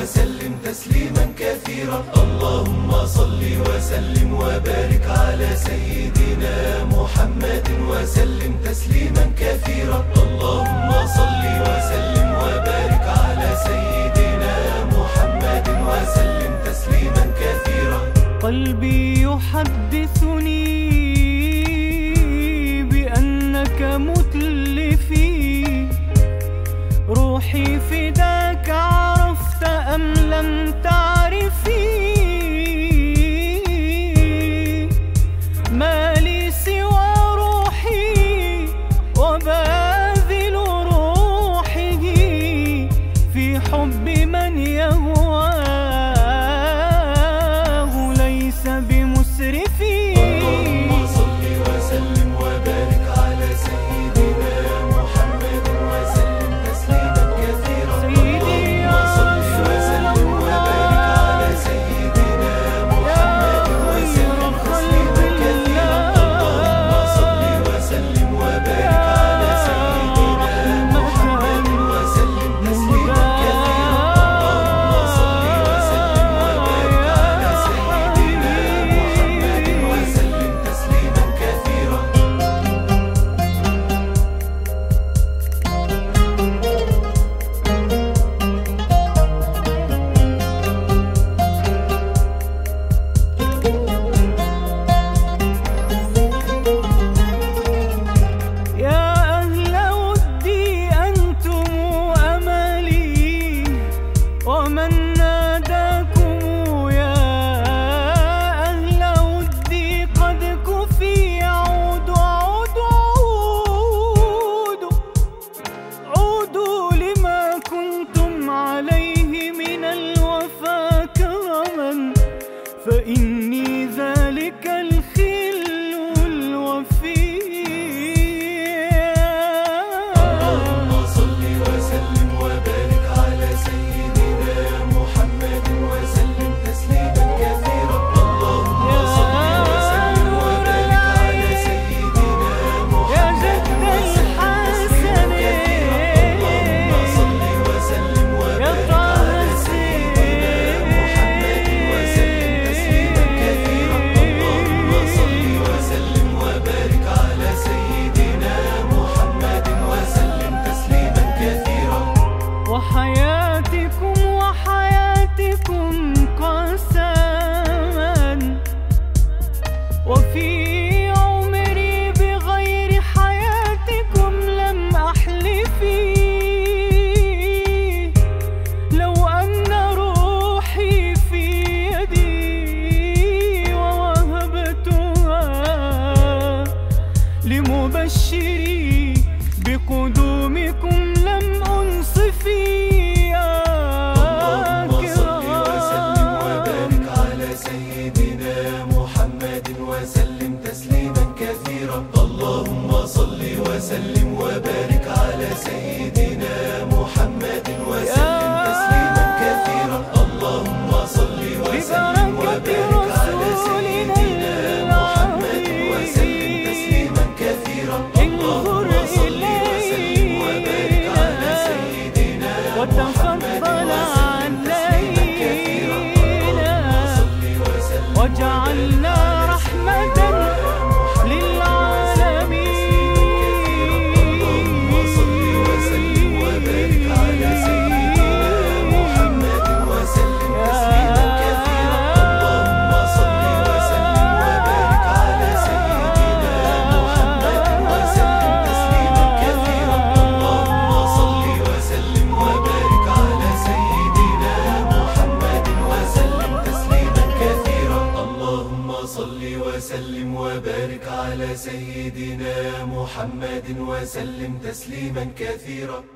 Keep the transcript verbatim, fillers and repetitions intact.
وسلم تسليما كثيرا. اللهم صل وسلم وبارك على سيدنا محمد وسلم تسليما كثيرا. اللهم صل وسلم وبارك على سيدنا محمد وسلم تسليما كثيرا. قلبي يحدثني بأنك متلفي، روحي فداك عرفت أم لم تعرفي. ما لي سوى روحي وباذل روحه في حب من يهواه ليس بمسرفي. اللهم صل وسلم وبارك على سيدنا محمد وسلم تسليما كثيرا. اللهم صل وسلم وبارك على سيدنا محمد وسلم تسليما كثيرا. اللهم صل وسلم وبارك على سيدنا محمد وسلم تسليما كثيرا. اللهم صل وسلم وبارك على سيدنا محمد وسلم تسليما كثيرا. يا أهل ودي أنتم أملي، ومن ناداكم يا أهل ودي قد كفي. عودوا عودوا عودوا لما كنتم عليه من الوفا كرما، فإني ذلك الخل الوفي. اللهم صل وسلم وبارك على سيدنا محمد وسلم تسليما كثيرا. اللهم صل وسلم وبارك على سيدنا محمد وسلم تسليما كثيرا. اللهم صل وسلم وبارك على سيدنا محمد وسلم تسليما كثيرا. اللهم صل وسلم وبارك على سيدنا محمد وسلم تسليما كثيرا. وحياتكم وحياتكم قسما، وفي عمري بغير حياتكم لم أحلفي. لو أن روحي في يدي ووهبتها لمبشري بقدومكم لم أنصفي. اللهم صل وسلم وبارك على سيدنا محمد وسلم تسليما كثيرا. اللهم صل وسلم وبارك على سيدنا محمد وسلم تسليما كثيرا. اللهم صل وسلم وبارك على سيدنا محمد وسلم تسليما كثيرا. اللهم صل وسلم وبارك على سيدنا محمد وسلم تسليما كثيرا. اللهم صل وسلم وجعلنا رحمة للعالمين. اللهم صل وسلم وبارك على سيدنا محمد وسلم تسليما كثيرا. اللهم صل وسلم وبارك على سيدنا محمد وسلم تسليما كثيرا. اللهم صل وسلم وبارك على سيدنا محمد وسلم تسليما كثيرا. اللهم صل وسلم وبارك على سيدنا محمد وسلم تسليما كثيرا.